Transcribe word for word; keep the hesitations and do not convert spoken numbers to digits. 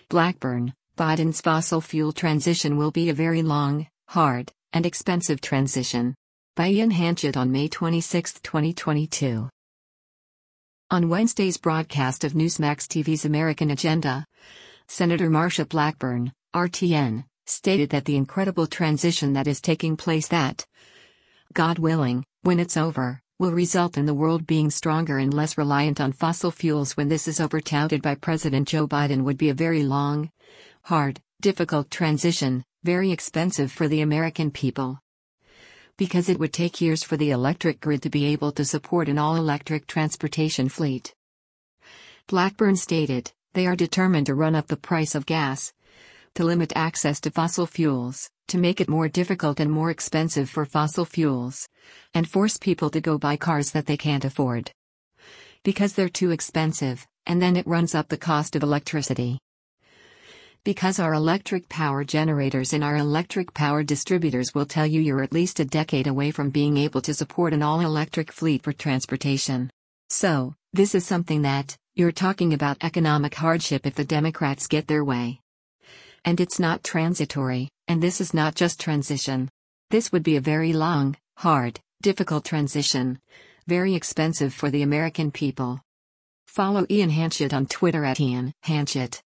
Blackburn, Biden's fossil fuel transition will be a very long, hard, and expensive transition. By Ian Hanchett on May twenty-sixth, twenty twenty-two. On Wednesday's broadcast of Newsmax T V's American Agenda, Senator Marsha Blackburn, R T N, stated that the incredible transition that is taking place that, God willing, when it's over, will result in the world being stronger and less reliant on fossil fuels when this is over, touted by President Joe Biden, would be a very long, hard, difficult transition, very expensive for the American people. Because it would take years for the electric grid to be able to support an all-electric transportation fleet. Blackburn stated, they are determined to run up the price of gas, to limit access to fossil fuels, to make it more difficult and more expensive for fossil fuels, and force people to go buy cars that they can't afford. Because they're too expensive, and then it runs up the cost of electricity. Because our electric power generators and our electric power distributors will tell you you're at least a decade away from being able to support an all-electric fleet for transportation. So, this is something that, you're talking about economic hardship if the Democrats get their way. And it's not transitory, and this is not just transition. This would be a very long, hard, difficult transition. Very expensive for the American people. Follow Ian Hanchett on Twitter at Ian Hanchett.